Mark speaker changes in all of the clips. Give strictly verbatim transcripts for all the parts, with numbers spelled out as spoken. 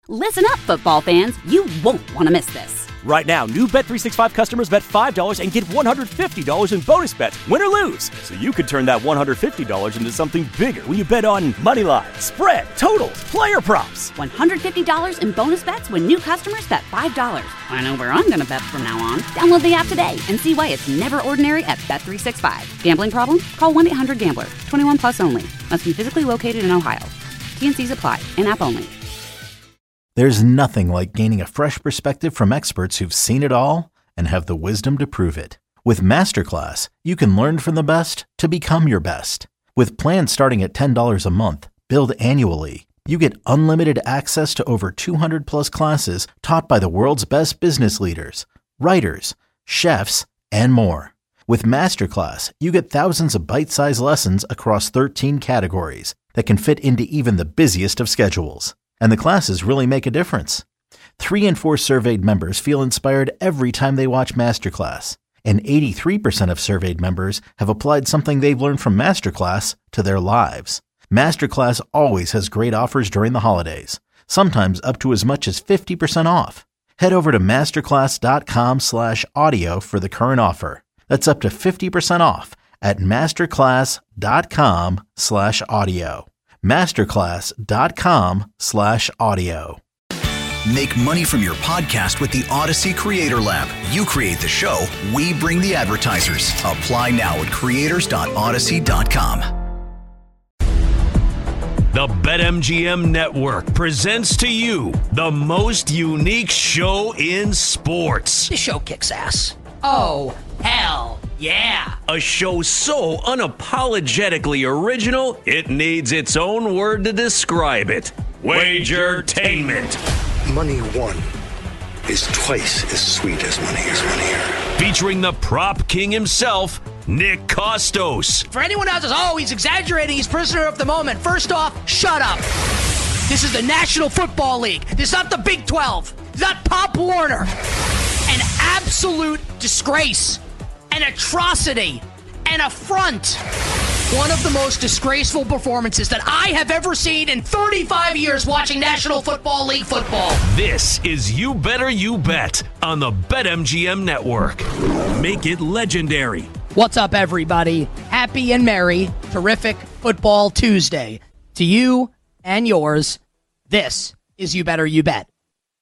Speaker 1: Listen up, football fans. You won't want to miss this.
Speaker 2: Right now, new Bet three sixty-five customers bet five dollars and get one hundred fifty dollars in bonus bets, win or lose. So you could turn that one hundred fifty dollars into something bigger when you bet on money line, spread, totals, player props.
Speaker 1: one hundred fifty dollars in bonus bets when new customers bet five dollars. I know where I'm going to bet from now on. Download the app today and see why it's never ordinary at Bet three sixty-five. Gambling problem? Call one eight hundred gambler. twenty-one plus only. Must be physically located in Ohio. T and C's apply. In-app only.
Speaker 3: There's nothing like gaining a fresh perspective from experts who've seen it all and have the wisdom to prove it. With Masterclass, you can learn from the best to become your best. With plans starting at ten dollars a month, billed annually, you get unlimited access to over two hundred plus classes taught by the world's best business leaders, writers, chefs, and more. With Masterclass, you get thousands of bite-sized lessons across thirteen categories that can fit into even the busiest of schedules. And the classes really make a difference. Three in four surveyed members feel inspired every time they watch Masterclass. And eighty-three percent of surveyed members have applied something they've learned from Masterclass to their lives. Masterclass always has great offers during the holidays, sometimes up to as much as fifty percent off. Head over to masterclass.com slash audio for the current offer. That's up to fifty percent off at masterclass.com slash audio. masterclass.com slash audio.
Speaker 4: Make money from your podcast with the Odyssey Creator Lab. You create the show, we bring the advertisers. Apply now at creators dot odyssey dot com.
Speaker 5: The BetMGM Network presents to you the most unique show in sports.
Speaker 6: This show kicks ass. Oh, hell yeah.
Speaker 5: A show so unapologetically original, it needs its own word to describe it. Wagertainment.
Speaker 7: Money won is twice as sweet as money is money here.
Speaker 5: Featuring the prop king himself, Nick Kostos.
Speaker 6: For anyone else says, oh, he's exaggerating, he's prisoner of the moment. First off, shut up. This is the National Football League. This is not the Big twelve. It's not Pop Warner. An absolute disgrace, an atrocity, an affront. One of the most disgraceful performances that I have ever seen in thirty-five years watching National Football League football.
Speaker 5: This is You Better You Bet on the BetMGM Network. Make it legendary.
Speaker 6: What's up, everybody? Happy and merry, terrific Football Tuesday to you and yours. This is You Better You Bet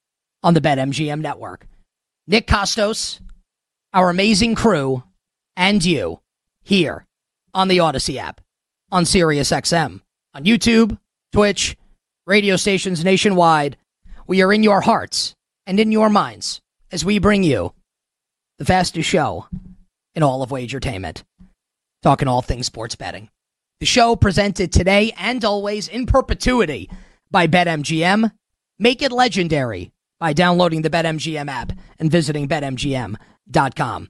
Speaker 6: on the BetMGM Network. Nick Kostos, our amazing crew, and you here on the Odyssey app, on SiriusXM, on YouTube, Twitch, radio stations nationwide. We are in your hearts and in your minds as we bring you the fastest show in all of wagertainment, talking all things sports betting. The show presented today and always in perpetuity by BetMGM. Make it legendary by downloading the BetMGM app and visiting bet M G M dot com.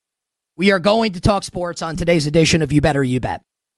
Speaker 6: We are going to talk sports on today's edition of You Better You Bet.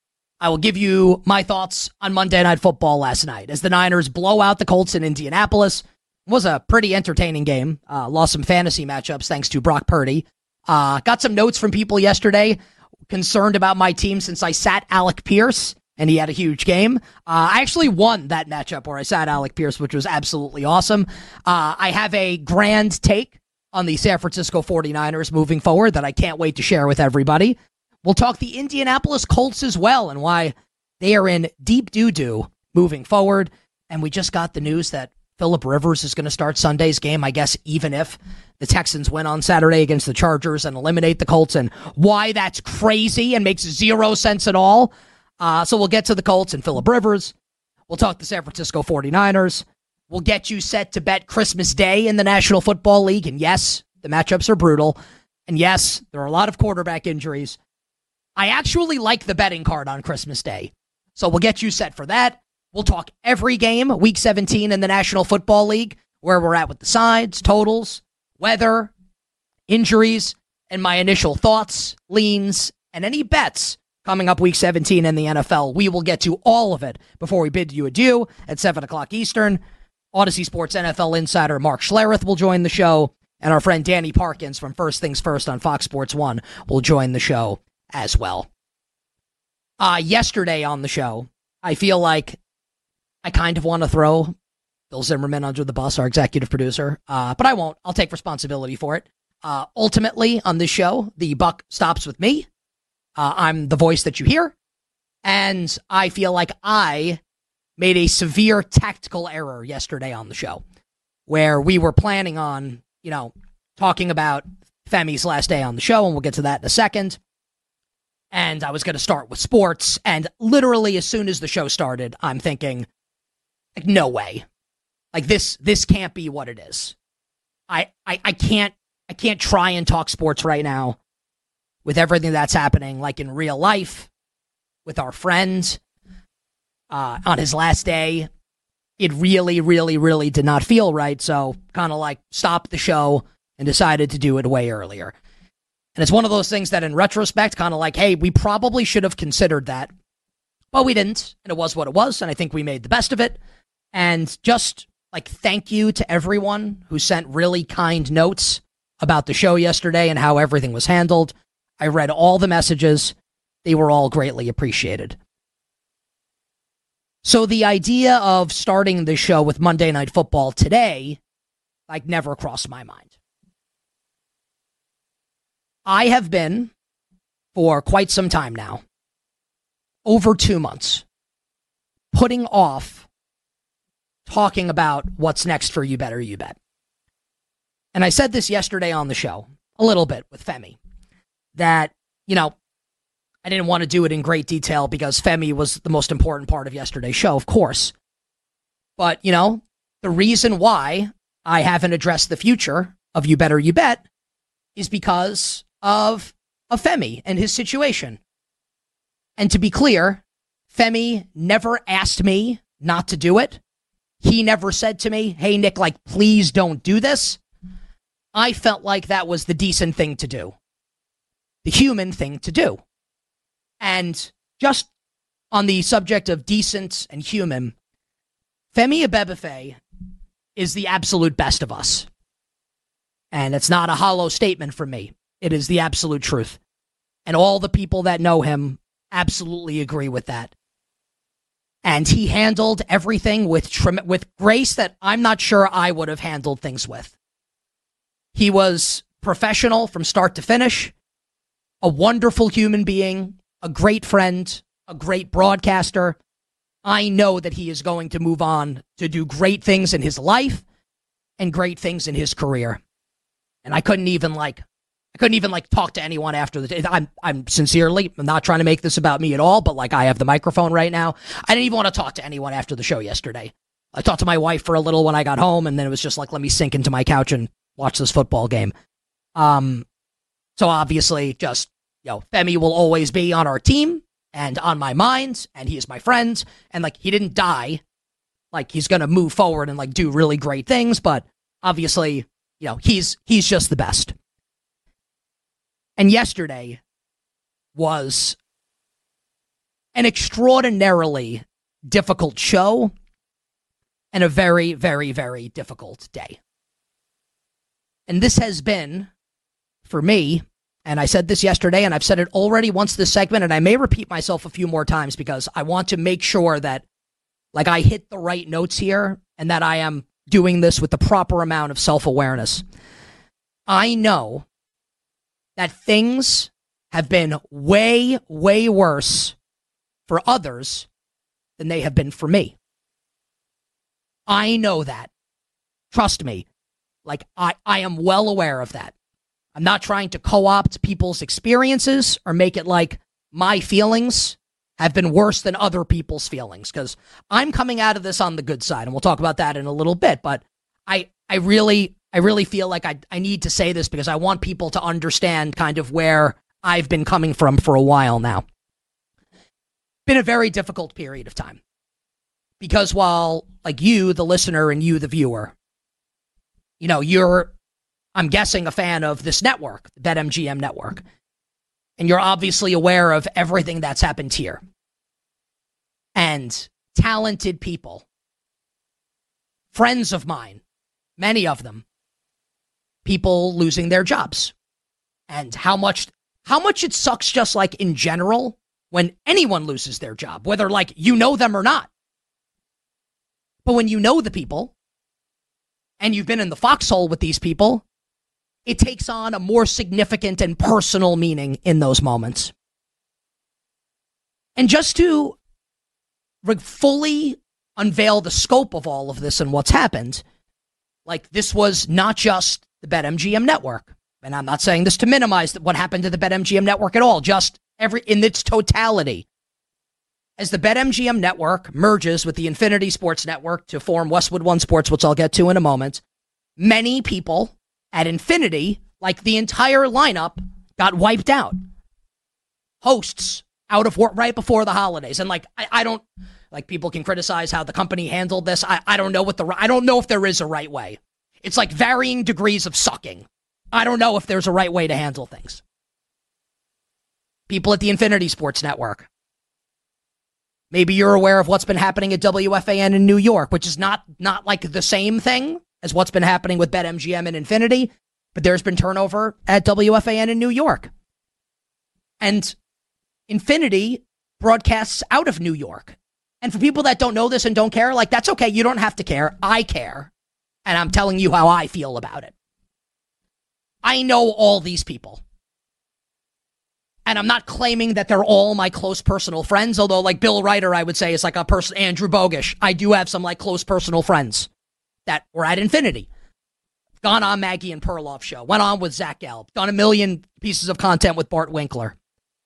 Speaker 6: I will give you my thoughts on Monday Night Football last night as the Niners blow out the Colts in Indianapolis. It was a pretty entertaining game. Uh, lost some fantasy matchups thanks to Brock Purdy. Uh, got some notes from people yesterday concerned about my team since I sat Alec Pierce, and he had a huge game. Uh, I actually won that matchup where I sat Alec Pierce, which was absolutely awesome. Uh, I have a grand take on the San Francisco forty-niners moving forward that I can't wait to share with everybody. We'll talk the Indianapolis Colts as well and why they are in deep doo-doo moving forward. And we just got the news that Phillip Rivers is going to start Sunday's game, I guess, even if the Texans win on Saturday against the Chargers and eliminate the Colts, and why that's crazy and makes zero sense at all. Uh, so we'll get to the Colts and Phillip Rivers. We'll talk the San Francisco forty-niners. We'll get you set to bet Christmas Day in the National Football League. And yes, the matchups are brutal. And yes, there are a lot of quarterback injuries. I actually like the betting card on Christmas Day. So we'll get you set for that. We'll talk every game, Week seventeen in the National Football League, where we're at with the sides, totals, weather, injuries, and my initial thoughts, leans, and any bets coming up Week seventeen in the N F L. We will get to all of it before we bid you adieu at seven o'clock Eastern. Odyssey Sports N F L insider Mark Schlereth will join the show, and our friend Danny Parkins from First Things First on Fox Sports one will join the show as well. Uh, yesterday on the show, I feel like I kind of want to throw Bill Zimmerman under the bus, our executive producer. Uh, but I won't. I'll take responsibility for it. Uh, ultimately, on this show, the buck stops with me. Uh, I'm the voice that you hear. And I feel like I made a severe tactical error yesterday on the show, where we were planning on, you know, talking about Femi's last day on the show, and we'll get to that in a second. And I was going to start with sports, and literally as soon as the show started, I'm thinking, like, no way. Like, this this can't be what it is. I, I, I can't I can't try and talk sports right now with everything that's happening, like in real life, with our friends, uh, on his last day. It really, really, really did not feel right, so kind of like stopped the show and decided to do it way earlier. And it's one of those things that in retrospect, kind of like, hey, we probably should have considered that, but we didn't, and it was what it was, and I think we made the best of it. And just like, thank you to everyone who sent really kind notes about the show yesterday and how everything was handled. I read all the messages. They were all greatly appreciated. So the idea of starting the show with Monday Night Football today, like, never crossed my mind. I have been, for quite some time now, over two months, putting off talking about what's next for You Better You Bet. And I said this yesterday on the show, a little bit with Femi, that, you know, I didn't want to do it in great detail because Femi was the most important part of yesterday's show, of course. But, you know, the reason why I haven't addressed the future of You Better You Bet is because of, of Femi and his situation. And to be clear, Femi never asked me not to do it. He never said to me, hey, Nick, like, please don't do this. I felt like that was the decent thing to do, the human thing to do. And just on the subject of decent and human, Femi Abebefe is the absolute best of us. And it's not a hollow statement from me. It is the absolute truth. And all the people that know him absolutely agree with that. And he handled everything with trim- with grace that I'm not sure I would have handled things with. He was professional from start to finish, a wonderful human being, a great friend, a great broadcaster. I know that he is going to move on to do great things in his life and great things in his career. And I couldn't even like, I couldn't even like talk to anyone after the day. I'm, I'm sincerely, I'm not trying to make this about me at all, but like, I have the microphone right now. I didn't even want to talk to anyone after the show yesterday. I talked to my wife for a little when I got home, and then it was just like, let me sink into my couch and watch this football game. Um, so obviously, just, you know, Femi will always be on our team and on my mind, and he is my friend, and like, he didn't die. Like, he's gonna move forward and like do really great things, but obviously, you know, he's he's just the best. And yesterday was an extraordinarily difficult show and a very, very, very difficult day. And this has been, for me, and I said this yesterday, and I've said it already once this segment, and I may repeat myself a few more times because I want to make sure that, like, I hit the right notes here and that I am doing this with the proper amount of self-awareness. I know that things have been way, way worse for others than they have been for me. I know that. Trust me. Like, I, I am well aware of that. I'm not trying to co-opt people's experiences or make it like my feelings have been worse than other people's feelings, because I'm coming out of this on the good side, and we'll talk about that in a little bit. But I, I really, I really feel like I, I need to say this because I want people to understand kind of where I've been coming from for a while now. Been a very difficult period of time, because while like you, the listener, and you, the viewer, you know, you're, I'm guessing, a fan of this network, the BetMGM network. And you're obviously aware of everything that's happened here. And talented people, friends of mine, many of them, people losing their jobs. And how much, how much it sucks just like in general when anyone loses their job, whether like you know them or not. But when you know the people and you've been in the foxhole with these people, it takes on a more significant and personal meaning in those moments. And just to fully unveil the scope of all of this and what's happened, like, this was not just the BetMGM network. And I'm not saying this to minimize what happened to the BetMGM network at all, just every in its totality. As the BetMGM network merges with the Infinity Sports Network to form Westwood One Sports, which I'll get to in a moment, many people at Infinity, like the entire lineup, got wiped out. Hosts out of work right before the holidays. And like, I, I don't, like, people can criticize how the company handled this. I, I don't know what the, I don't know if there is a right way. It's like varying degrees of sucking. I don't know if there's a right way to handle things. People at the Infinity Sports Network. Maybe you're aware of what's been happening at W F A N in New York, which is not, not like the same thing as what's been happening with BetMGM and Infinity, but there's been turnover at W F A N in New York. And Infinity broadcasts out of New York. And for people that don't know this and don't care, like, that's okay. You don't have to care. I care. And I'm telling you how I feel about it. I know all these people. And I'm not claiming that they're all my close personal friends, although, like, Bill Ryder, I would say, is like a person, Andrew Bogish. I do have some, like, close personal friends that were at Infinity. Gone on Maggie and Perloff show. Went on with Zach Gelb. Done a million pieces of content with Bart Winkler.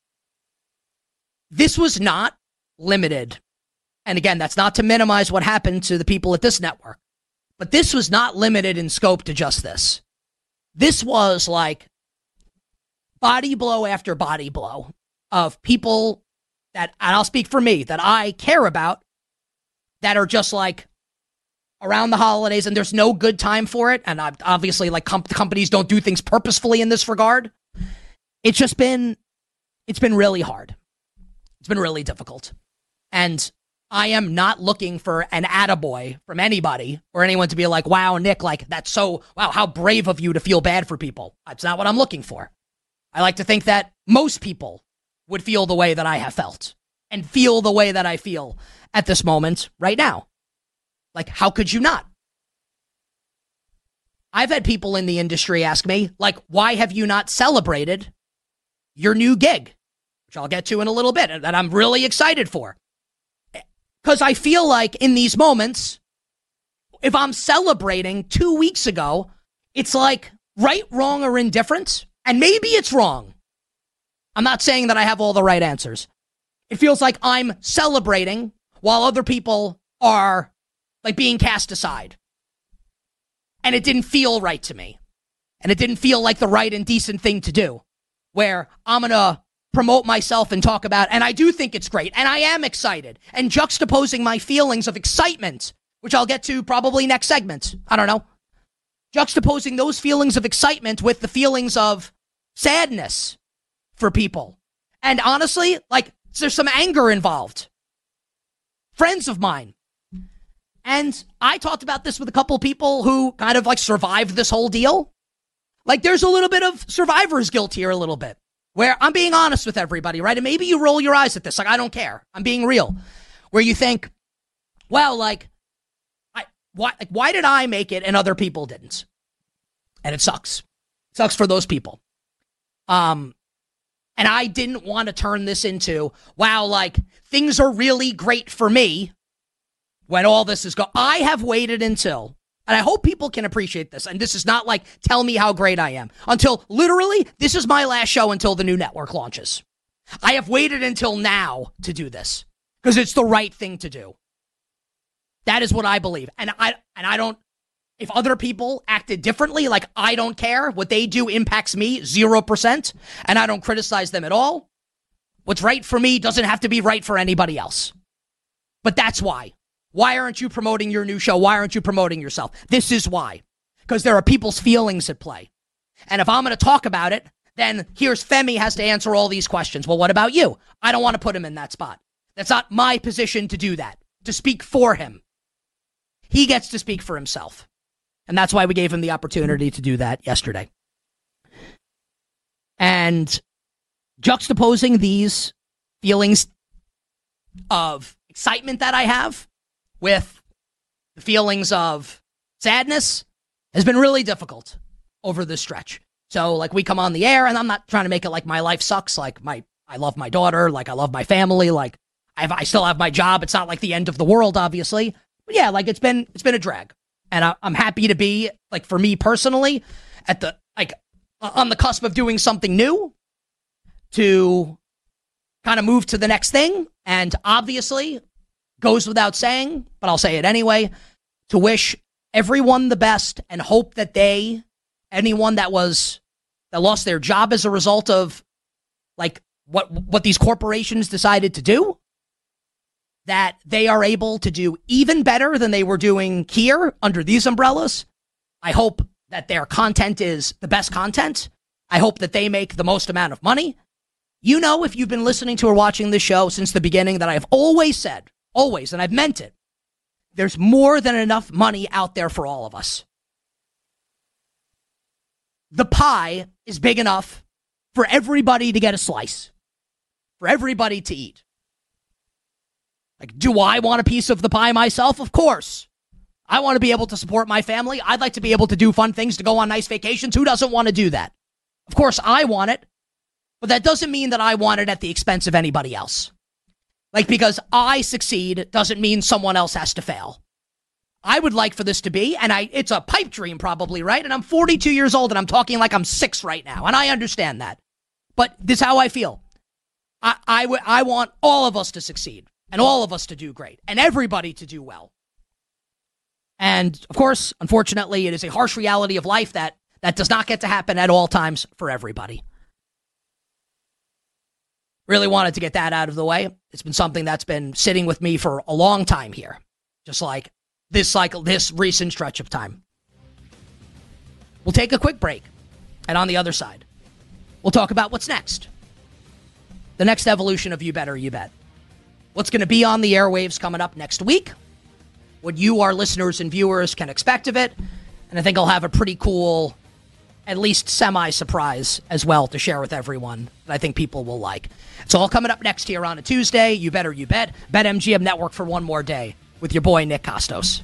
Speaker 6: This was not limited. And again, that's not to minimize what happened to the people at this network. But this was not limited in scope to just this. This was like body blow after body blow of people that, and I'll speak for me, that I care about, that are just like around the holidays, and there's no good time for it. And obviously, like, com- companies don't do things purposefully in this regard. It's just been, it's been really hard. It's been really difficult. And I am not looking for an attaboy from anybody or anyone to be like, wow, Nick, like, that's so, wow, how brave of you to feel bad for people. That's not what I'm looking for. I like to think that most people would feel the way that I have felt and feel the way that I feel at this moment right now. Like, how could you not? I've had people in the industry ask me, like, why have you not celebrated your new gig? Which I'll get to in a little bit, and that I'm really excited for. Because I feel like in these moments, if I'm celebrating two weeks ago, it's like right, wrong, or indifferent. And maybe it's wrong. I'm not saying that I have all the right answers. It feels like I'm celebrating while other people are like being cast aside. And it didn't feel right to me. And it didn't feel like the right and decent thing to do. Where I'm going to promote myself and talk about, and I do think it's great, and I am excited, and juxtaposing my feelings of excitement, which I'll get to probably next segment, I don't know, juxtaposing those feelings of excitement with the feelings of sadness for people. And honestly, like, there's some anger involved. Friends of mine. And I talked about this with a couple people who kind of like survived this whole deal. Like, there's a little bit of survivor's guilt here, a little bit. Where I'm being honest with everybody, right? And maybe you roll your eyes at this. Like, I don't care. I'm being real. Where you think, well, like, I, why, like, why did I make it and other people didn't? And it sucks. It sucks for those people. Um, and I didn't want to turn this into, wow, like, things are really great for me when all this is going. I have waited until, and I hope people can appreciate this, and this is not like, tell me how great I am, until literally, this is my last show until the new network launches. I have waited until now to do this, because it's the right thing to do. That is what I believe. And I and I don't, if other people acted differently, like, I don't care. What they do impacts me zero percent, and I don't criticize them at all. What's right for me doesn't have to be right for anybody else. But that's why. Why aren't you promoting your new show? Why aren't you promoting yourself? This is why. Because there are people's feelings at play. And if I'm going to talk about it, then here's Femi has to answer all these questions. Well, what about you? I don't want to put him in that spot. That's not my position to do that, to speak for him. He gets to speak for himself. And that's why we gave him the opportunity to do that yesterday. And juxtaposing these feelings of excitement that I have with the feelings of sadness, has been really difficult over this stretch. So, like, we come on the air, and I'm not trying to make it like my life sucks. Like, my I love my daughter. Like, I love my family. Like, I, have, I still have my job. It's not like the end of the world, obviously. But yeah, like, it's been it's been a drag. And I, I'm happy to be, like, for me personally, at the, like, on the cusp of doing something new to kind of move to the next thing. And obviously, goes without saying, but I'll say it anyway, to wish everyone the best and hope that they, anyone that was, that lost their job as a result of, like, what what these corporations decided to do, that they are able to do even better than they were doing here under these umbrellas. I hope that their content is the best content. I hope that they make the most amount of money. You know, if you've been listening to or watching this show since the beginning, that I've always said, always, and I've meant it, there's more than enough money out there for all of us. The pie is big enough for everybody to get a slice, for everybody to eat. Like, do I want a piece of the pie myself? Of course. I want to be able to support my family. I'd like to be able to do fun things, to go on nice vacations. Who doesn't want to do that? Of course, I want it. But that doesn't mean that I want it at the expense of anybody else. Like, because I succeed doesn't mean someone else has to fail. I would like for this to be, and I it's a pipe dream probably, right? And I'm forty-two years old, and I'm talking like I'm six right now, and I understand that. But this is how I feel. I, I, w- I want all of us to succeed, and all of us to do great, and everybody to do well. And, of course, unfortunately, it is a harsh reality of life that that does not get to happen at all times for everybody. Really wanted to get that out of the way. It's been something that's been sitting with me for a long time here, just like this cycle, this recent stretch of time. We'll take a quick break, and on the other side, we'll talk about what's next. The next evolution of You Better You Bet. What's going to be on the airwaves coming up next week, what you, our listeners and viewers, can expect of it, and I think I'll have a pretty cool, at least semi-surprise as well to share with everyone that I think people will like. It's all coming up next here on a Tuesday. You Better You Bet. BetMGM Network for one more day with your boy Nick Kostos.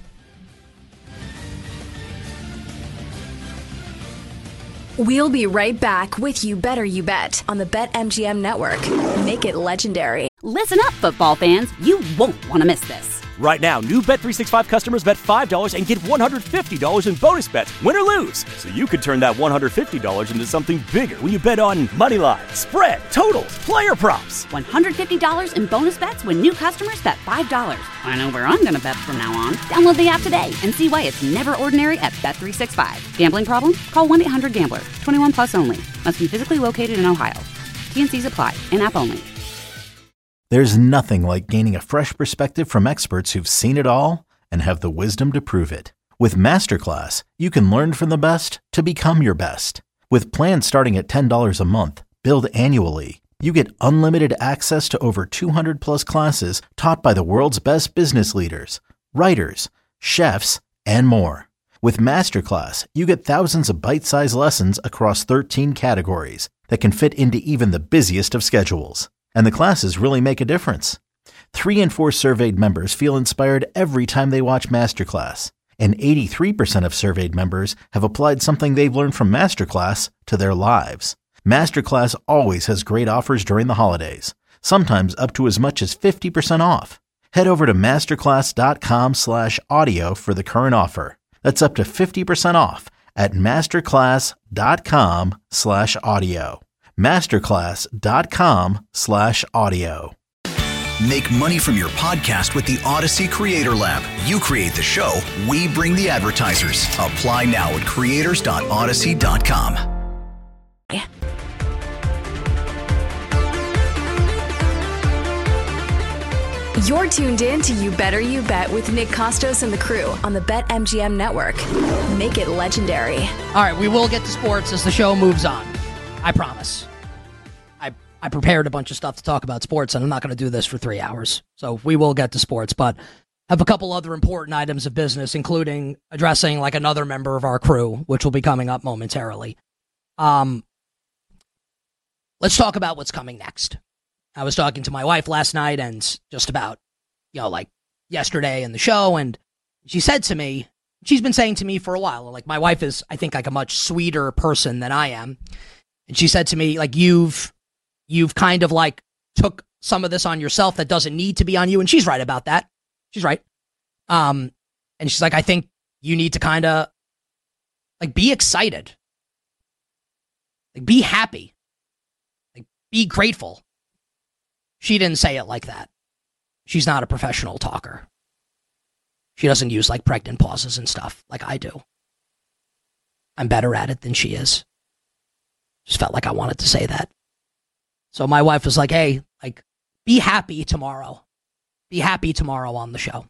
Speaker 8: We'll be right back with You Better You Bet on the BetMGM Network. Make it legendary.
Speaker 1: Listen up, football fans. You won't want to miss this.
Speaker 2: Right now, new Bet three sixty-five customers bet five dollars and get one hundred fifty dollars in bonus bets, win or lose. So you could turn that one hundred fifty dollars into something bigger when you bet on money line, spread, totals, player props.
Speaker 1: one hundred fifty dollars in bonus bets when new customers bet five dollars. I know where I'm going to bet from now on. Download the app today and see why it's never ordinary at Bet three sixty-five. Gambling problem? Call one eight hundred gambler. twenty-one plus only. Must be physically located in Ohio. T and C's apply. In-app only.
Speaker 3: There's nothing like gaining a fresh perspective from experts who've seen it all and have the wisdom to prove it. With Masterclass, you can learn from the best to become your best. With plans starting at ten dollars a month, billed annually, you get unlimited access to over two hundred plus classes taught by the world's best business leaders, writers, chefs, and more. With Masterclass, you get thousands of bite-sized lessons across thirteen categories that can fit into even the busiest of schedules. And the classes really make a difference. Three in four surveyed members feel inspired every time they watch Masterclass. And eighty-three percent of surveyed members have applied something they've learned from Masterclass to their lives. Masterclass always has great offers during the holidays, sometimes up to as much as fifty percent off. Head over to masterclass.com slash audio for the current offer. That's up to fifty percent off at masterclass.com slash audio. Masterclass.com slash audio.
Speaker 4: Make money from your podcast with the Odyssey Creator Lab. You create the show, we bring the advertisers. Apply now at creators dot odyssey dot com.
Speaker 8: You're tuned in to You Better You Bet with Nick Kostos and the crew on the BetMGM Network. Make it legendary.
Speaker 6: All right, we will get to sports as the show moves on. I promise. I I prepared a bunch of stuff to talk about sports, and I'm not going to do this for three hours. So we will get to sports, but have a couple other important items of business, including addressing like another member of our crew, which will be coming up momentarily. Um, let's talk about what's coming next. I was talking to my wife last night and just about, you know, like yesterday in the show, and she said to me, she's been saying to me for a while, like, my wife is, I think, like a much sweeter person than I am. And she said to me, like, you've, you've kind of like took some of this on yourself that doesn't need to be on you. And she's right about that. She's right. Um, and she's like, I think you need to kind of like be excited, like be happy, like be grateful. She didn't say it like that. She's not a professional talker. She doesn't use like pregnant pauses and stuff like I do. I'm better at it than she is. Just felt like I wanted to say that. So my wife was like, hey, like, be happy tomorrow. Be happy tomorrow on the show.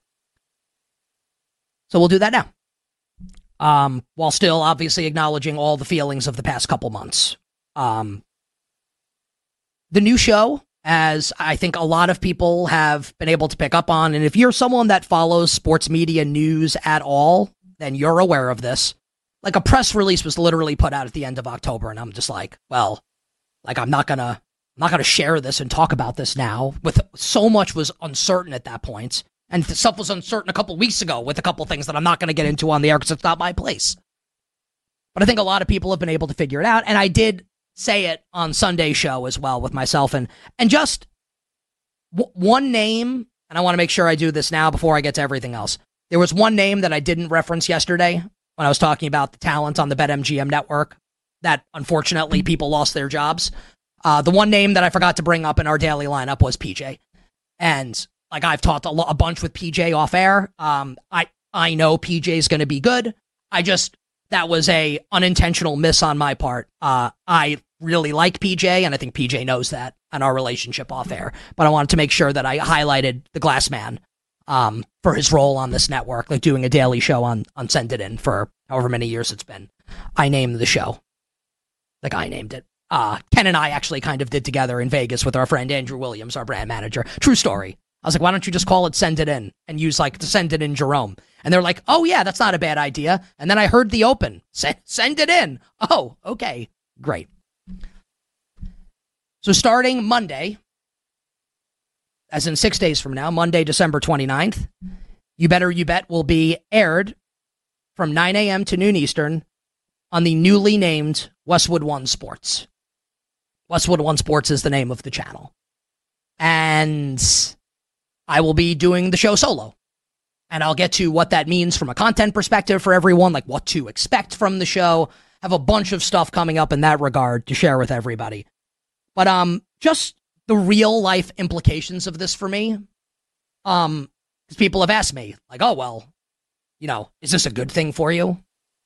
Speaker 6: So we'll do that now. Um, while still obviously acknowledging all the feelings of the past couple months. Um, the new show, as I think a lot of people have been able to pick up on, and if you're someone that follows sports media news at all, then you're aware of this. Like, a press release was literally put out at the end of October, and I'm just like, well, like, I'm not gonna, I'm not gonna share this and talk about this now. With so much was uncertain at that point, and stuff was uncertain a couple weeks ago with a couple things that I'm not gonna get into on the air because it's not my place. But I think a lot of people have been able to figure it out, and I did say it on Sunday's show as well with myself, and and just w- one name, and I want to make sure I do this now before I get to everything else. There was one name that I didn't reference yesterday when I was talking about the talent on the BetMGM network that unfortunately people lost their jobs. Uh, the one name that I forgot to bring up in our daily lineup was P J. And like, I've talked a, lo- a bunch with P J off air. Um, I, I know P J's going to be good. I just, that was a unintentional miss on my part. Uh, I really like P J, and I think P J knows that in our relationship off air. But I wanted to make sure that I highlighted the Glass Man um, for his role on this network, like doing a daily show on, on Send It In for however many years it's been. I named the show. Like, I named it. Uh, Ken and I actually kind of did together in Vegas with our friend Andrew Williams, our brand manager. True story. I was like, why don't you just call it Send It In and use like to Send It In Jerome? And they're like, oh yeah, that's not a bad idea. And then I heard the open. Send, send it in. Oh, okay. Great. So starting Monday, as in six days from now, Monday, December twenty-ninth, You Better You Bet will be aired from nine a.m. to noon Eastern on the newly named Westwood One Sports. Westwood One Sports is the name of the channel. And I will be doing the show solo. And I'll get to what that means from a content perspective for everyone, like what to expect from the show. Have a bunch of stuff coming up in that regard to share with everybody. But um, just the real life implications of this for me. Um, because people have asked me, like, oh, well, you know, is this a good thing for you?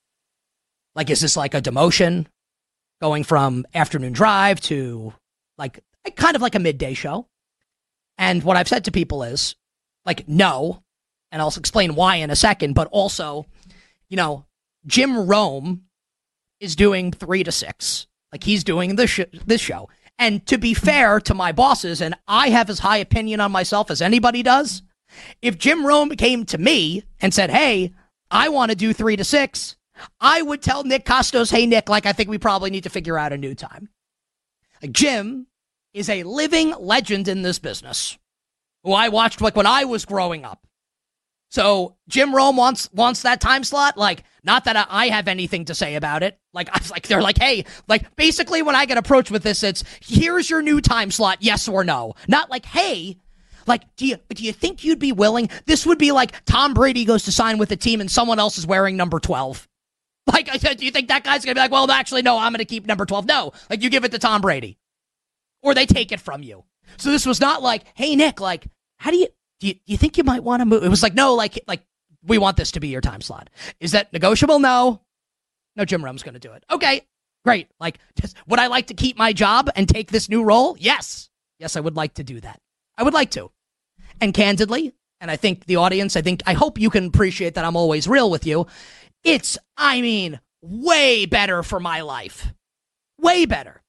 Speaker 6: Like, is this like a demotion going from afternoon drive to like kind of like a midday show? And what I've said to people is like, no. And I'll explain why in a second. But also, you know, Jim Rome is doing three to six. Like, he's doing this, sh- this show. And to be fair to my bosses, and I have as high opinion on myself as anybody does, if Jim Rome came to me and said, hey, I want to do three to six, I would tell Nick Costos, hey, Nick, like, I think we probably need to figure out a new time. Like, Jim is a living legend in this business who I watched like when I was growing up. So Jim Rome wants wants that time slot. Like, not that I have anything to say about it. Like, I was like, they're like, hey, like, basically when I get approached with this, it's here's your new time slot, yes or no. Not like, hey, like, do you do you think you'd be willing? This would be like Tom Brady goes to sign with a team and someone else is wearing number twelve. Like, I said, do you think that guy's gonna be like, well, actually, no, I'm gonna keep number twelve? No, like, you give it to Tom Brady, or they take it from you. So this was not like, hey, Nick, like, how do you? Do you, do you think you might want to move? It was like, no, like, like we want this to be your time slot. Is that negotiable? No. No, Jim Rome's going to do it. Okay, great. Like, just, would I like to keep my job and take this new role? Yes. Yes, I would like to do that. I would like to. And candidly, and I think the audience, I think, I hope you can appreciate that I'm always real with you. It's, I mean, way better for my life. Way better.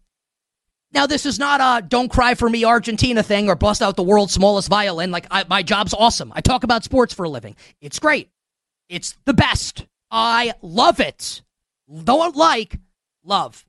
Speaker 6: Now, this is not a don't cry for me Argentina thing or bust out the world's smallest violin. Like, I, my job's awesome. I talk about sports for a living. It's great. It's the best. I love it. Don't like, love.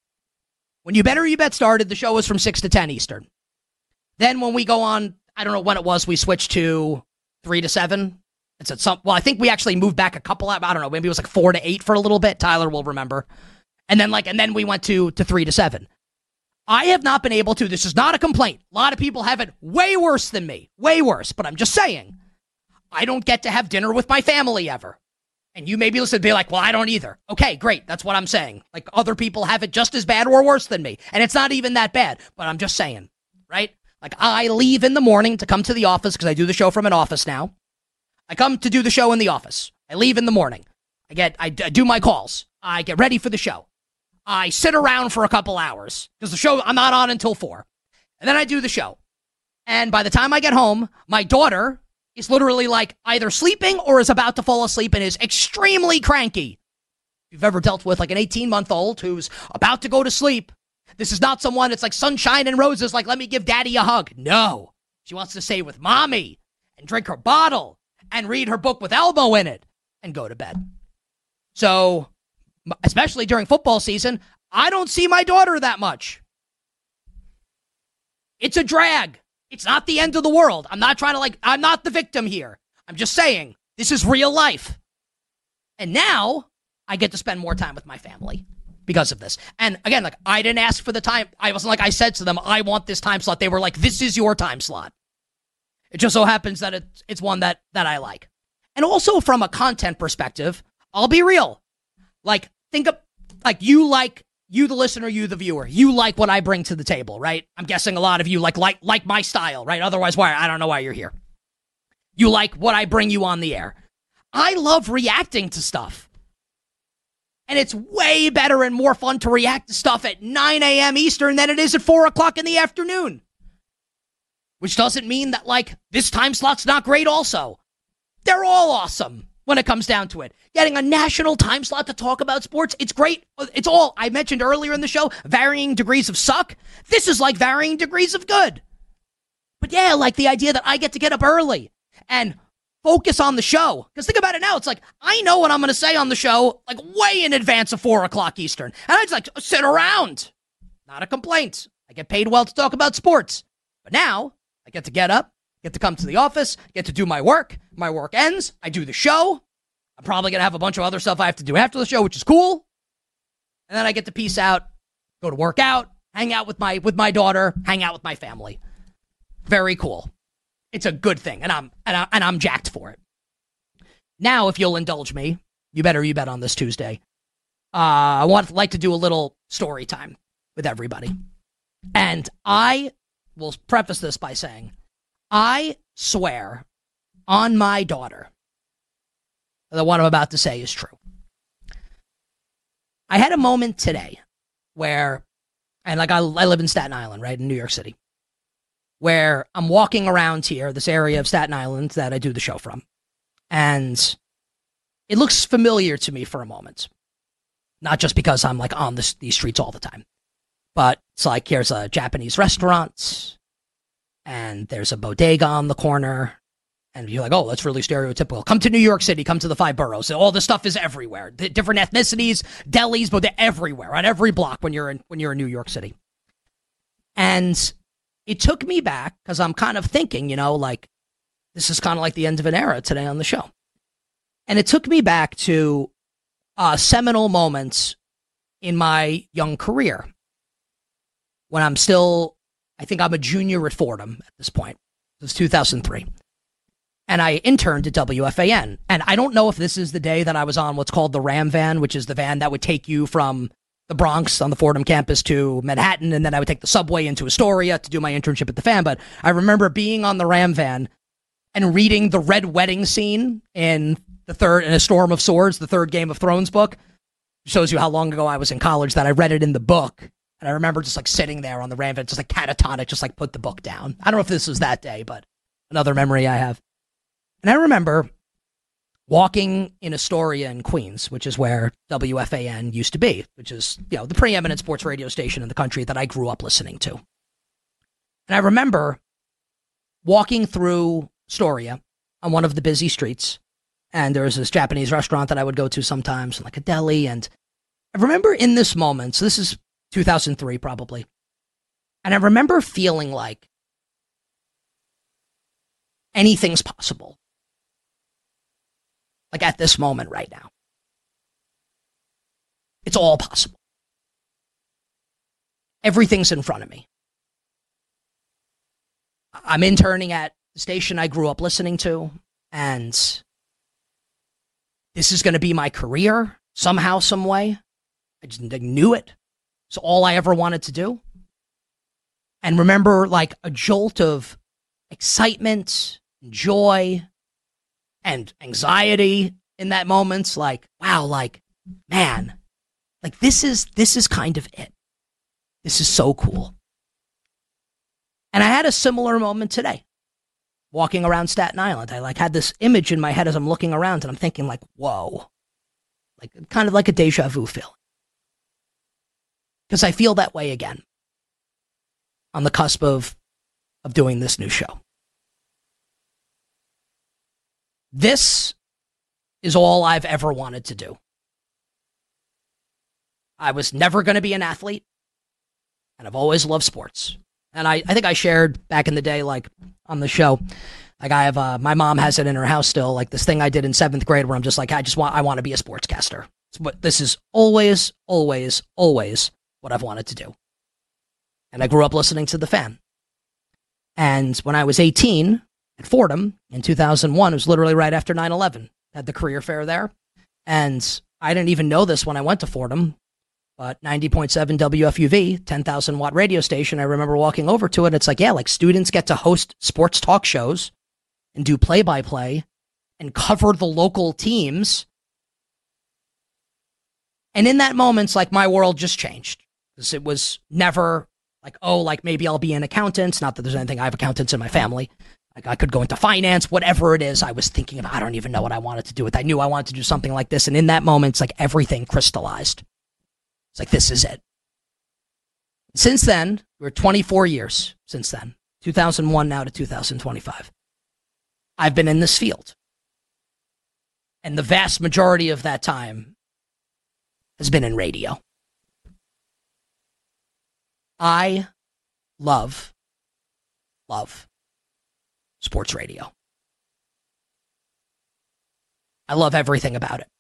Speaker 6: When You Better You Bet started, the show was from six to ten Eastern. Then when we go on, I don't know when it was, we switched to three to seven. It's at some, well, I think we actually moved back a couple, I don't know, maybe it was like four to eight for a little bit. Tyler will remember. And then like, and then we went to, to three to seven. I have not been able to, this is not a complaint. A lot of people have it way worse than me, way worse. But I'm just saying, I don't get to have dinner with my family ever. And you maybe listen to be like, well, I don't either. Okay, great. That's what I'm saying. Like other people have it just as bad or worse than me. And it's not even that bad, but I'm just saying, right? Like I leave in the morning to come to the office because I do the show from an office now. I come to do the show in the office. I leave in the morning. I get, I, d- I do my calls. I get ready for the show. I sit around for a couple hours because the show, I'm not on until four. And then I do the show. And by the time I get home, my daughter is literally like either sleeping or is about to fall asleep and is extremely cranky. If you've ever dealt with like an eighteen-month-old who's about to go to sleep, this is not someone, it's like sunshine and roses, like, let me give daddy a hug. No. She wants to stay with mommy and drink her bottle and read her book with Elmo in it and go to bed. So, especially during football season, I don't see my daughter that much. It's a drag. It's not the end of the world. I'm not trying to like, I'm not the victim here. I'm just saying, this is real life. And now, I get to spend more time with my family because of this. And again, like, I didn't ask for the time. I wasn't like, I said to them, I want this time slot. They were like, this is your time slot. It just so happens that it's, it's one that, that I like. And also from a content perspective, I'll be real. Like, think of, like, you like, you the listener, you the viewer, you like what I bring to the table, right? I'm guessing a lot of you like, like, like my style, right? Otherwise, why? I don't know why you're here. You like what I bring you on the air. I love reacting to stuff. And it's way better and more fun to react to stuff at nine a.m. Eastern than it is at four o'clock in the afternoon. Which doesn't mean that, like, this time slot's not great also. They're all awesome when it comes down to it. Getting a national time slot to talk about sports, it's great. It's all, I mentioned earlier in the show, varying degrees of suck. This is like varying degrees of good. But yeah, like the idea that I get to get up early and focus on the show. Because think about it now, it's like, I know what I'm going to say on the show, like, way in advance of four o'clock Eastern. And I just, like, sit around. Not a complaint. I get paid well to talk about sports. But now, I get to get up, get to come to the office, get to do my work. My work ends. I do the show. I'm probably going to have a bunch of other stuff I have to do after the show, which is cool. And then I get to peace out, go to work out, hang out with my with my daughter, hang out with my family. Very cool. It's a good thing, and I'm and, I, and I'm jacked for it. Now, if you'll indulge me, you better you bet on this Tuesday. Uh, I want like to do a little story time with everybody. And I will preface this by saying, I swear on my daughter that what I'm about to say is true. I had a moment today where, and like I, I live in Staten Island, right, in New York City, where I'm walking around here, this area of Staten Island that I do the show from, and it looks familiar to me for a moment. Not just because I'm like on this, these streets all the time, but it's like here's a Japanese restaurant, and there's a bodega on the corner, and you're like, oh, that's really stereotypical. Come to New York City, come to the five boroughs. All this stuff is everywhere. The different ethnicities, delis, but they're everywhere on every block when you're in when you're in New York City. And it took me back because I'm kind of thinking, you know, like this is kind of like the end of an era today on the show. And it took me back to uh, seminal moments in my young career when I'm still, I think I'm a junior at Fordham at this point. It was two thousand three. And I interned at W F A N. And I don't know if this is the day that I was on what's called the Ram van, which is the van that would take you from the Bronx on the Fordham campus to Manhattan, and then I would take the subway into Astoria to do my internship at the fan. But I remember being on the Ram van and reading the Red Wedding scene in the third, in A Storm of Swords, the third Game of Thrones book. It shows you how long ago I was in college that I read it in the book. And I remember just like sitting there on the Ram van, just like catatonic, just like put the book down. I don't know if this was that day, but another memory I have. And I remember walking in Astoria in Queens, which is where W F A N used to be, which is, you know, the preeminent sports radio station in the country that I grew up listening to. And I remember walking through Astoria on one of the busy streets, and there was this Japanese restaurant that I would go to sometimes, like a deli, and I remember in this moment, so this is two thousand three probably, and I remember feeling like anything's possible. like at this moment right now. It's all possible. Everything's in front of me. I'm interning at the station I grew up listening to, and this is going to be my career somehow, some way. I just knew it. It's all I ever wanted to do. And remember, like, a jolt of excitement, joy, and anxiety in that moment. Like, wow, like, man, like this is, this is kind of it. This is so cool. And I had a similar moment today, walking around Staten Island. I like had this image in my head as I'm looking around, and I'm thinking like, whoa, like kind of like a deja vu feeling. Because I feel that way again on the cusp of, of doing this new show. This is all I've ever wanted to do. I was never going to be an athlete, and I've always loved sports. And I, I think I shared back in the day, like on the show, like I have, uh, my mom has it in her house still, like this thing I did in seventh grade where I'm just like, I just want, I want to be a sportscaster. It's what, this is always, always, always what I've wanted to do. And I grew up listening to The Fan. And when I was eighteen at Fordham in two thousand one, it was literally right after nine eleven, had the career fair there. And I didn't even know this when I went to Fordham, but ninety point seven W F U V, ten thousand watt radio station, I remember walking over to it. It's like, yeah, like students get to host sports talk shows and do play-by-play and cover the local teams. And in that moment, it's like my world just changed. Because it was never like, oh, like maybe I'll be an accountant. Not that there's anything, I have accountants in my family. Like I could go into finance, whatever it is. I was thinking of, I don't even know what I wanted to do with. I knew I wanted to do something like this. And in that moment, it's like everything crystallized. It's like, this is it. Since then, we're twenty-four years since then, two thousand one now to two thousand twenty-five. I've been in this field. And the vast majority of that time has been in radio. I love, love sports radio. I love everything about it.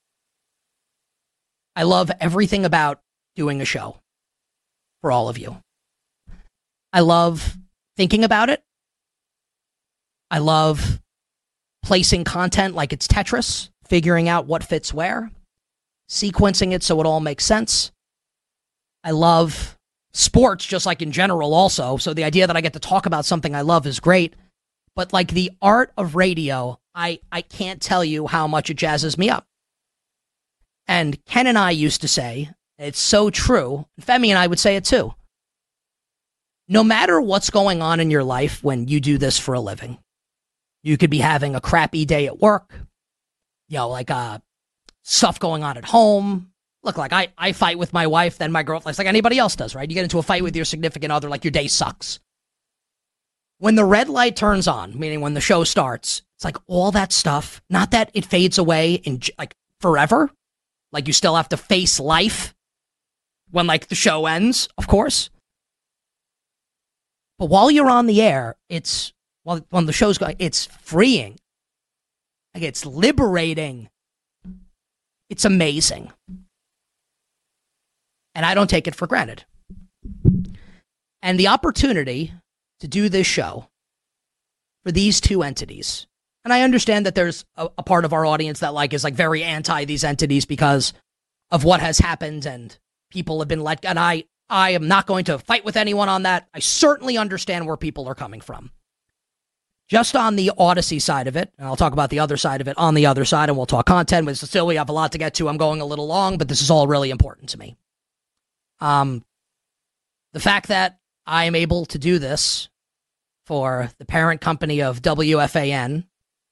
Speaker 6: I love everything about doing a show for all of you. I love thinking about it. I love placing content like it's Tetris, figuring out what fits where, sequencing it so it all makes sense. I love sports just like in general also, so the idea that I get to talk about something I love is great. But like the art of radio, I, I can't tell you how much it jazzes me up. And Ken and I used to say, it's so true, Femi and I would say it too, no matter what's going on in your life when you do this for a living, you could be having a crappy day at work, you know, like uh, stuff going on at home. Look, like I, I fight with my wife, then my girlfriend, like anybody else does, right? You get into a fight with your significant other, like your day sucks. When the red light turns on, meaning when the show starts, it's like all that stuff, not that it fades away in like forever, like you still have to face life when like the show ends, of course. But while you're on the air, it's, well, when the show's going, it's freeing. Like it's liberating. It's amazing. And I don't take it for granted. And the opportunity to do this show for these two entities, and I understand that there's a, a part of our audience that like is like very anti these entities because of what has happened and people have been let, and I, I am not going to fight with anyone on that. I certainly understand where people are coming from. Just on the Odyssey side of it, and I'll talk about the other side of it on the other side, and we'll talk content, but still we have a lot to get to. I'm going a little long, but this is all really important to me. Um, the fact that I am able to do this for the parent company of W F A N,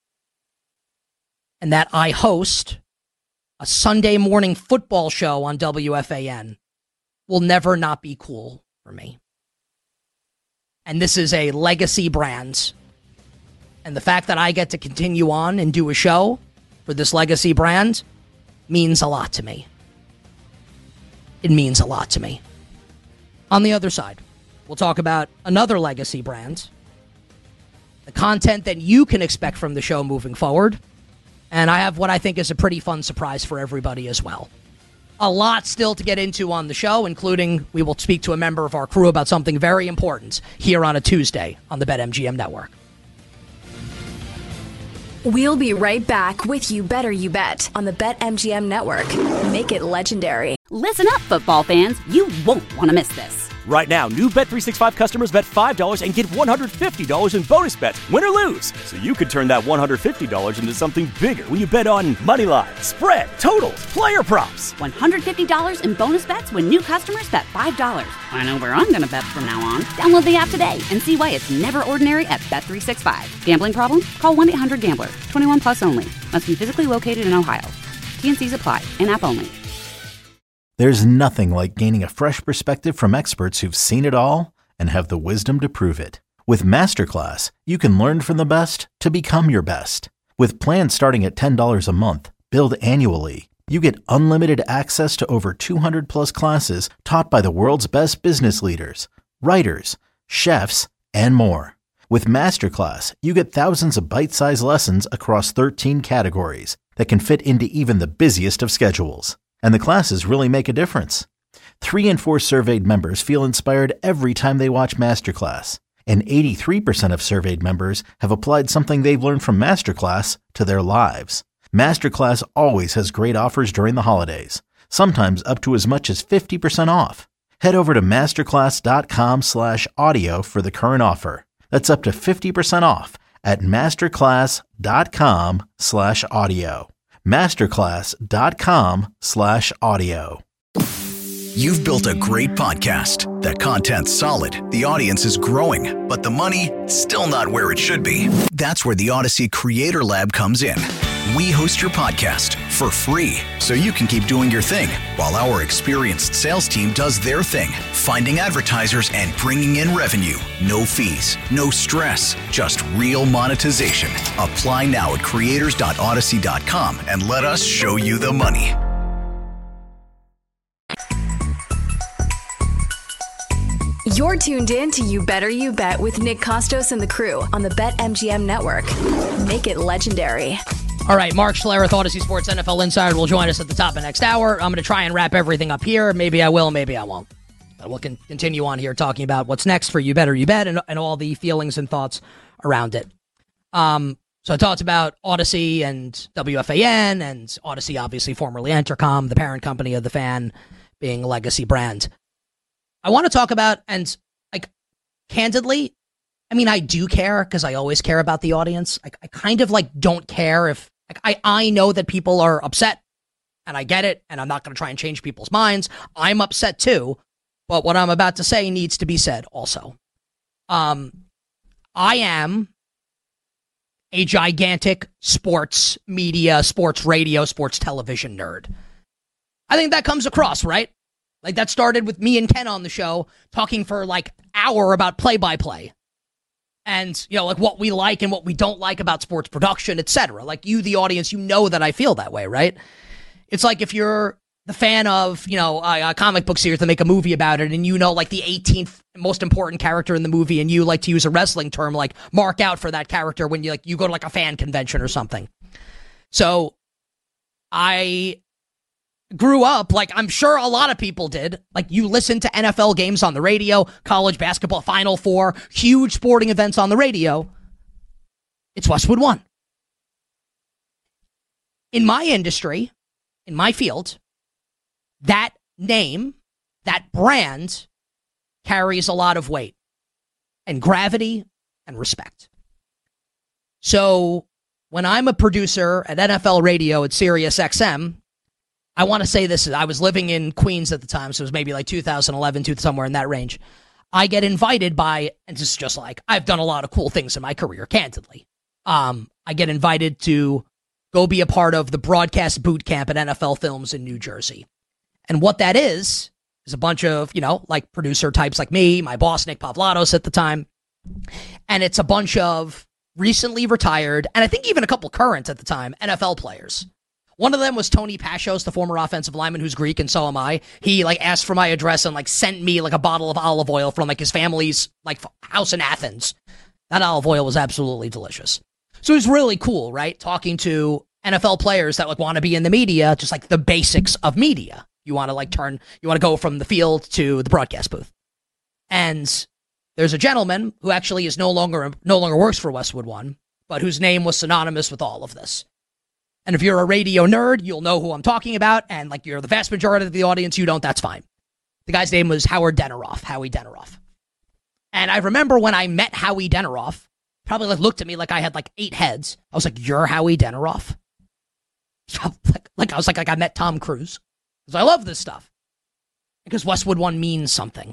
Speaker 6: and that I host a Sunday morning football show on W F A N will never not be cool for me. And this is a legacy brand. And the fact that I get to continue on and do a show for this legacy brand means a lot to me. It means a lot to me. On the other side, we'll talk about another legacy brand, the content that you can expect from the show moving forward, And I have what I think is a pretty fun surprise for everybody as well. A lot still to get into on the show, including we will speak to a member of our crew about something very important here on a Tuesday on the BetMGM Network.
Speaker 8: We'll be right back with You Better You Bet on the BetMGM Network. Make it legendary.
Speaker 1: Listen up, football fans. You won't want to miss this.
Speaker 2: Right now, new Bet three sixty-five customers bet five dollars and get one hundred fifty dollars in bonus bets, win or lose. So you could turn that one hundred fifty dollars into something bigger when you bet on money line, spread, totals, player props.
Speaker 1: one hundred fifty dollars in bonus bets when new customers bet five dollars. I know where I'm going to bet from now on. Download the app today and see why it's never ordinary at Bet three sixty-five. Gambling problem? Call one eight hundred gambler. twenty-one plus only. Must be physically located in Ohio. T and C's apply. In-app only.
Speaker 3: There's nothing like gaining a fresh perspective from experts who've seen it all and have the wisdom to prove it. With Masterclass, you can learn from the best to become your best. With plans starting at ten dollars a month, billed annually, you get unlimited access to over two hundred plus classes taught by the world's best business leaders, writers, chefs, and more. With Masterclass, you get thousands of bite-sized lessons across thirteen categories that can fit into even the busiest of schedules. And the classes really make a difference. Three in four surveyed members feel inspired every time they watch Masterclass. And eighty-three percent of surveyed members have applied something they've learned from Masterclass to their lives. Masterclass always has great offers during the holidays, sometimes up to as much as fifty percent off. Head over to masterclass.com slash audio for the current offer. That's up to fifty percent off at masterclass.com slash audio. Masterclass.com slash audio.
Speaker 4: You've built a great podcast. The content's solid, the audience is growing, but the money, still not where it should be. That's where the Odyssey Creator Lab comes in. We host your podcast for free, so you can keep doing your thing, while our experienced sales team does their thing, finding advertisers and bringing in revenue. No fees, no stress, just real monetization. Apply now at creators dot odyssey dot com and let us show you the money.
Speaker 8: You're tuned in to You Better You Bet with Nick Costos and the crew on the BetMGM Network. Make it legendary.
Speaker 6: All right, Mark Schlereth, Odyssey Sports N F L Insider, will join us at the top of next hour. I'm going to try and wrap everything up here. Maybe I will, maybe I won't. But we'll con- continue on here talking about what's next for You Better You Bet and, and all the feelings and thoughts around it. Um, so I talked about Odyssey and W F A N, and Odyssey, obviously formerly Entercom, the parent company of the Fan, being a legacy brand. I want to talk about, and like, candidly, I mean, I do care because I always care about the audience. I, I kind of like don't care if like, I, I know that people are upset and I get it. And I'm not going to try and change people's minds. I'm upset too. But what I'm about to say needs to be said also. Um, I am a gigantic sports media, sports radio, sports television nerd. I think that comes across, right? Like that started with me and Ken on the show talking for like an hour about play-by-play. And, you know, like what we like and what we don't like about sports production, et cetera. Like you, the audience, you know that I feel that way, right? It's like if you're the fan of, you know, a, a comic book series to make a movie about it and you know like the eighteenth most important character in the movie and you like to use a wrestling term like mark out for that character when you like you go to like a fan convention or something. So I grew up, like I'm sure a lot of people did, like you listen to N F L games on the radio, college basketball, Final Four, huge sporting events on the radio. It's Westwood One. In my industry, in my field, that name, that brand carries a lot of weight and gravity and respect. So when I'm a producer at N F L radio at Sirius X M, I want to say this, I was living in Queens at the time, so it was maybe like two thousand eleven, somewhere in that range. I get invited by, and this is just like, I've done a lot of cool things in my career, candidly. Um, I get invited to go be a part of the broadcast boot camp at N F L Films in New Jersey. And what that is, is a bunch of, you know, like producer types like me, my boss, Nick Pavlatos at the time. And it's a bunch of recently retired, and I think even a couple current at the time, N F L players. One of them was Tony Pashos, the former offensive lineman who's Greek, and so am I. He like asked for my address and like sent me like a bottle of olive oil from like his family's like house in Athens. That olive oil was absolutely delicious. So it was really cool, right? Talking to N F L players that like want to be in the media, just like the basics of media. You want to like turn, you want to go from the field to the broadcast booth. And there's a gentleman who actually is no longer, no longer works for Westwood One, but whose name was synonymous with all of this. And if you're a radio nerd, you'll know who I'm talking about. And like you're the vast majority of the audience, you don't, that's fine. The guy's name was Howard Deneroff, Howie Deneroff. And I remember when I met Howie Deneroff, probably like looked at me like I had like eight heads. I was like, you're Howie Deneroff? like, like I was like, like I met Tom Cruise. Because I love this stuff. Because Westwood One means something.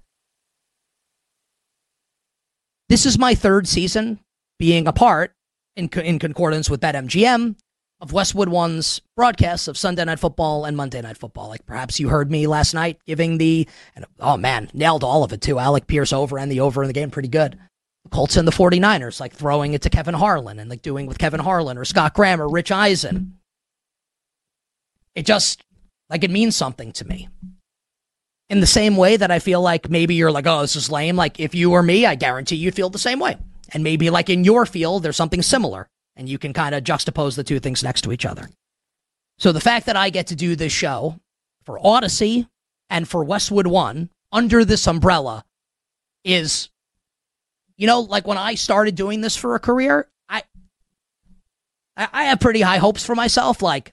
Speaker 6: This is my third season being a part, in, in concordance with BetMGM, of Westwood One's broadcasts of Sunday Night Football and Monday Night Football. Like perhaps you heard me last night giving the, and oh man, nailed all of it too. Alec Pierce over and the over in the game, pretty good. The Colts and the 49ers, like throwing it to Kevin Harlan and like doing with Kevin Harlan or Scott Graham or Rich Eisen. It just, like it means something to me. In the same way that I feel like maybe you're like, oh, this is lame. Like if you were me, I guarantee you'd feel the same way. And maybe like in your field, there's something similar. And you can kind of juxtapose the two things next to each other. So the fact that I get to do this show for Odyssey and for Westwood One under this umbrella is, you know, like when I started doing this for a career, I, I, I have pretty high hopes for myself. Like,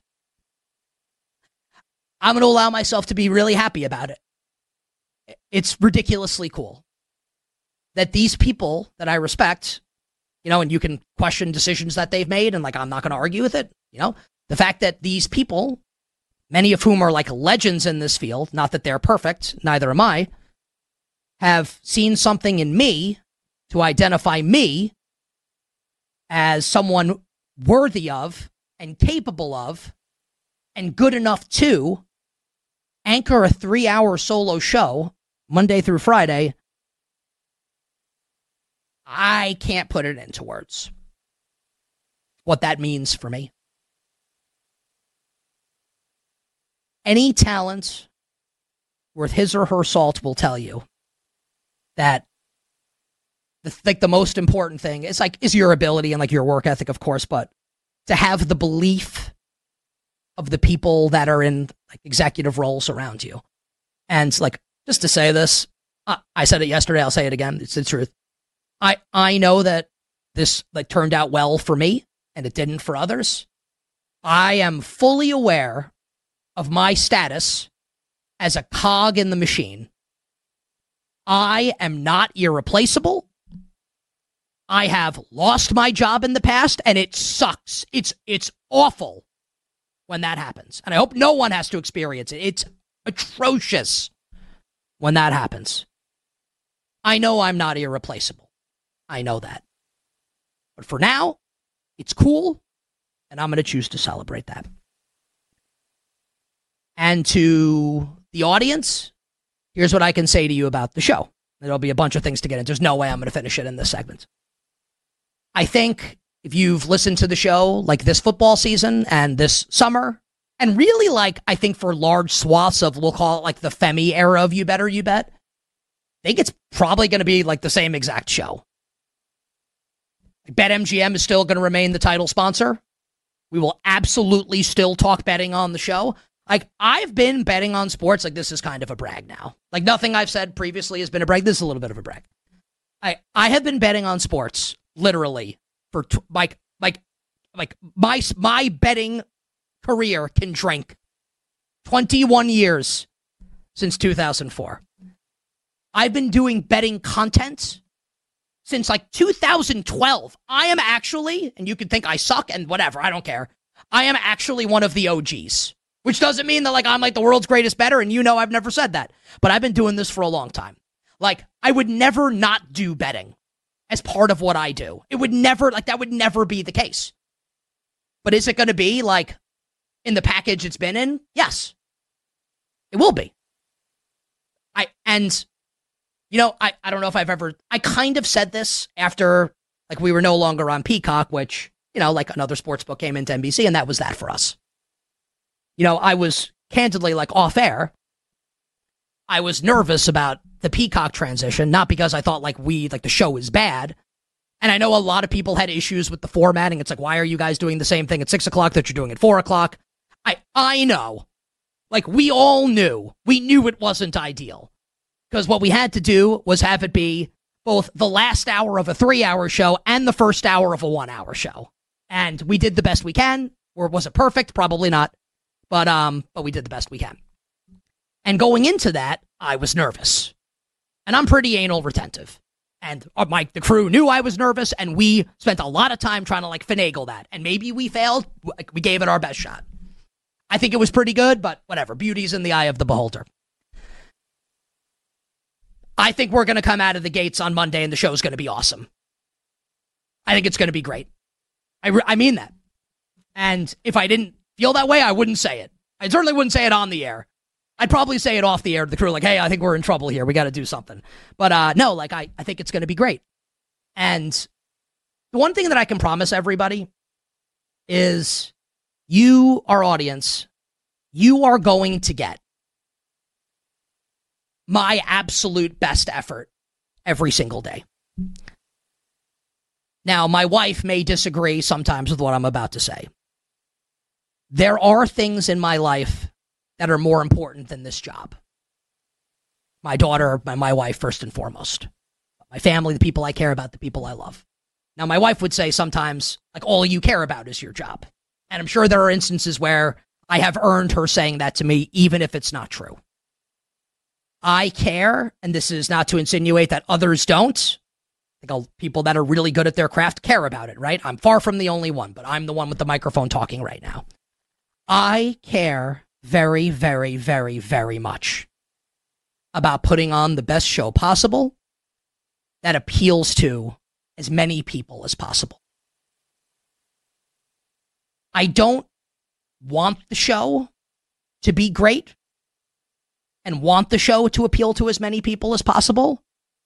Speaker 6: I'm going to allow myself to be really happy about it. It's ridiculously cool that these people that I respect, you know, and you can question decisions that they've made, and like, I'm not going to argue with it. You know, the fact that these people, many of whom are like legends in this field, not that they're perfect, neither am I, have seen something in me to identify me as someone worthy of and capable of and good enough to anchor a three hour solo show Monday through Friday. I can't put it into words what that means for me. Any talent worth his or her salt will tell you that the, like the most important thing is like is your ability and like your work ethic, of course, but to have the belief of the people that are in like executive roles around you. And like, just to say this, uh, I said it yesterday, I'll say it again. It's the truth. I, I know that this like turned out well for me and it didn't for others. I am fully aware of my status as a cog in the machine. I am not irreplaceable. I have lost my job in the past and it sucks. It's, it's awful when that happens. And I hope no one has to experience it. It's atrocious when that happens. I know I'm not irreplaceable. I know that. But for now, it's cool, and I'm going to choose to celebrate that. And to the audience, here's what I can say to you about the show. There'll be a bunch of things to get in. There's no way I'm going to finish it in this segment. I think if you've listened to the show like this football season and this summer, and really like, I think for large swaths of, we'll call it like the Femi era of You Better You Bet, I think it's probably going to be like the same exact show. BetMGM is still going to remain the title sponsor. We will absolutely still talk betting on the show. Like, I've been betting on sports. Like, this is kind of a brag now. Like, nothing I've said previously has been a brag. This is a little bit of a brag. I, I have been betting on sports, literally, for, t- like, like, like, my, my betting career can drink twenty-one years since two thousand four. I've been doing betting content since like two thousand twelve. I am actually, and you can think I suck and whatever, I don't care. I am actually one of the O Gs, which doesn't mean that like I'm like the world's greatest bettor, and you know I've never said that. But I've been doing this for a long time. Like, I would never not do betting as part of what I do. It would never, like that would never be the case. But is it going to be like in the package it's been in? Yes. It will be. I, and You know, I, I don't know if I've ever, I kind of said this after, like, we were no longer on Peacock, which, you know, like another sports book came into N B C, and that was that for us. You know, I was candidly, like, off air. I was nervous about the Peacock transition, not because I thought, like, we, like, the show is bad. And I know a lot of people had issues with the formatting. It's like, why are you guys doing the same thing at six o'clock that you're doing at four o'clock? I, I know. Like, we all knew. We knew it wasn't ideal. Because what we had to do was have it be both the last hour of a three-hour show and the first hour of a one-hour show. And we did the best we can. Or was it perfect? Probably not. But um, but we did the best we can. And going into that, I was nervous. And I'm pretty anal retentive. And uh, my, the crew knew I was nervous, and we spent a lot of time trying to, like, finagle that. And maybe we failed. We gave it our best shot. I think it was pretty good, but whatever. Beauty's in the eye of the beholder. I think we're going to come out of the gates on Monday, and the show's going to be awesome. I think it's going to be great. I, re- I mean that. And if I didn't feel that way, I wouldn't say it. I certainly wouldn't say it on the air. I'd probably say it off the air to the crew, like, hey, I think we're in trouble here. We got to do something. But uh, no, like, I, I think it's going to be great. And the one thing that I can promise everybody is you, our audience, you are going to get my absolute best effort every single day. Now, my wife may disagree sometimes with what I'm about to say. There are things in my life that are more important than this job. My daughter, my, my wife, first and foremost. My family, the people I care about, the people I love. Now, my wife would say sometimes, like, all you care about is your job. And I'm sure there are instances where I have earned her saying that to me, even if it's not true. I care, and this is not to insinuate that others don't. I think people that are really good at their craft care about it, right? I'm far from the only one, but I'm the one with the microphone talking right now. I care very, very, very, very much about putting on the best show possible that appeals to as many people as possible. I don't want the show to be great and want the show to appeal to as many people as possible.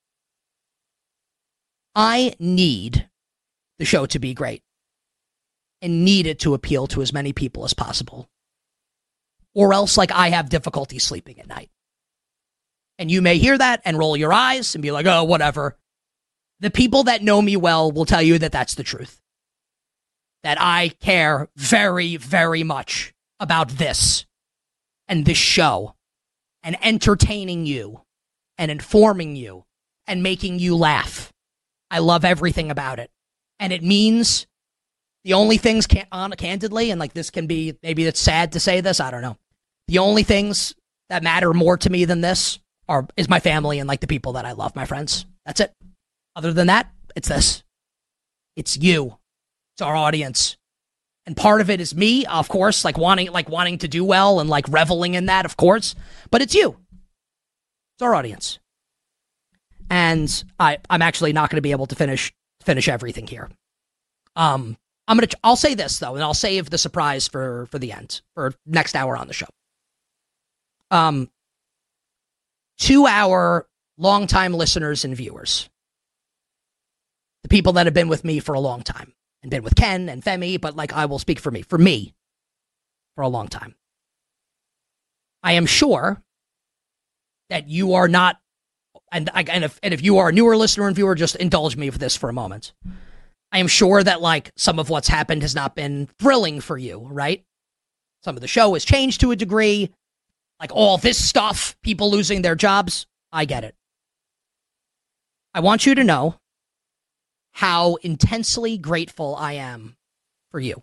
Speaker 6: I need the show to be great and need it to appeal to as many people as possible. Or else, like, I have difficulty sleeping at night. And you may hear that and roll your eyes and be like, oh, whatever. The people that know me well will tell you that that's the truth. That I care very, very much about this and this show and entertaining you and informing you and making you laugh. I love everything about it. And it means the only things, can, on, candidly, and like this can be, maybe it's sad to say this, I don't know. The only things that matter more to me than this are is my family and like the people that I love, my friends. That's it. Other than that, it's this. It's you. It's our audience. And part of it is me, of course, like wanting like wanting to do well and like reveling in that, of course. But it's you. It's our audience. And I, I'm actually not going to be able to finish finish everything here. Um, I'm gonna. I'll say this though, and I'll save the surprise for for the end, for next hour on the show. Um, to our longtime listeners and viewers, the people that have been with me for a long time, and been with Ken and Femi, but like I will speak for me, for me, for a long time. I am sure that you are not. And, I, and, if, and if you are a newer listener and viewer, just indulge me with this for a moment. I am sure that, like, some of what's happened has not been thrilling for you, right? Some of the show has changed to a degree. Like, all this stuff, people losing their jobs, I get it. I want you to know how intensely grateful I am for you.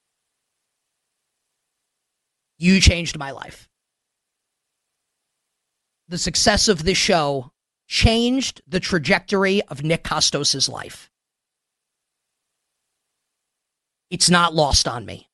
Speaker 6: You changed my life. The success of this show changed the trajectory of Nick Kostos' life. It's not lost on me.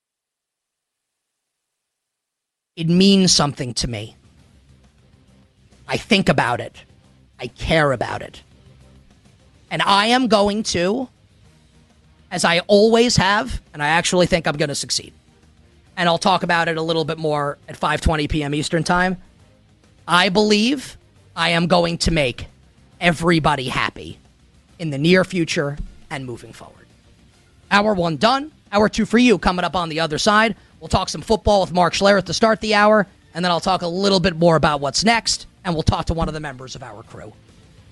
Speaker 6: It means something to me. I think about it. I care about it. And I am going to, as I always have, and I actually think I'm going to succeed. And I'll talk about it a little bit more at five twenty p.m. Eastern Time. I believe I am going to make everybody happy in the near future and moving forward. Hour one done. Hour two for you coming up on the other side. We'll talk some football with Mark Schlereth to start the hour, and then I'll talk a little bit more about what's next, and we'll talk to one of the members of our crew.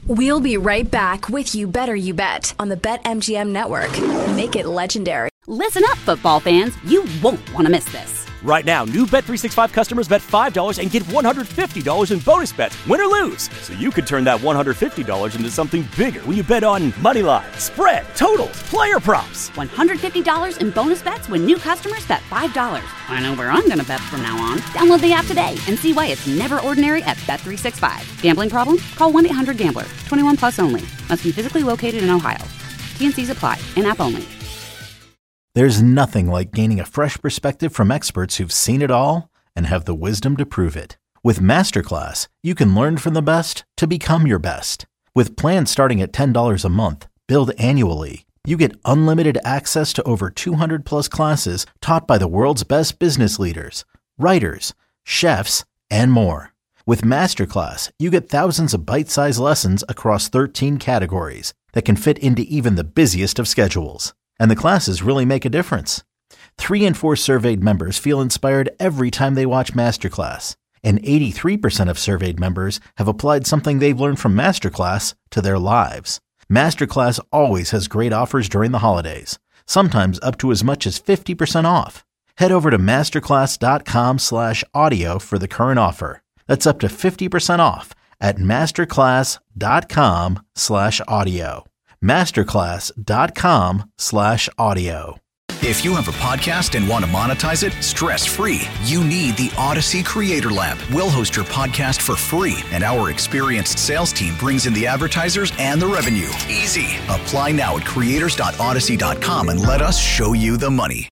Speaker 8: We'll be right back with You Better You Bet on the BetMGM Network. Make it legendary.
Speaker 1: Listen up, football fans. You won't want to miss this.
Speaker 2: Right now, new Bet three sixty-five customers bet five dollars and get one hundred fifty dollars in bonus bets, win or lose. So you could turn that one hundred fifty dollars into something bigger when you bet on money line, spread, totals, player props.
Speaker 1: one hundred fifty dollars in bonus bets when new customers bet five dollars. I know where I'm going to bet from now on. Download the app today and see why it's never ordinary at Bet three sixty-five. Gambling problem? Call one eight hundred gambler. twenty-one plus only. Must be physically located in Ohio. T N Cs apply. In-app only.
Speaker 3: There's nothing like gaining a fresh perspective from experts who've seen it all and have the wisdom to prove it. With Masterclass, you can learn from the best to become your best. With plans starting at ten dollars a month, billed annually, you get unlimited access to over two hundred plus classes taught by the world's best business leaders, writers, chefs, and more. With Masterclass, you get thousands of bite-sized lessons across thirteen categories that can fit into even the busiest of schedules. And the classes really make a difference. Three in four surveyed members feel inspired every time they watch Masterclass. And eighty-three percent of surveyed members have applied something they've learned from Masterclass to their lives. Masterclass always has great offers during the holidays, sometimes up to as much as fifty percent off. Head over to masterclass.com slash audio for the current offer. That's up to fifty percent off at masterclass.com slash audio. Masterclass.com slash audio.
Speaker 4: If you have a podcast and want to monetize it stress-free, you need the Odyssey Creator Lab. We'll host your podcast for free, and our experienced sales team brings in the advertisers and the revenue. Easy. Apply now at creators dot odyssey dot com and let us show you the money.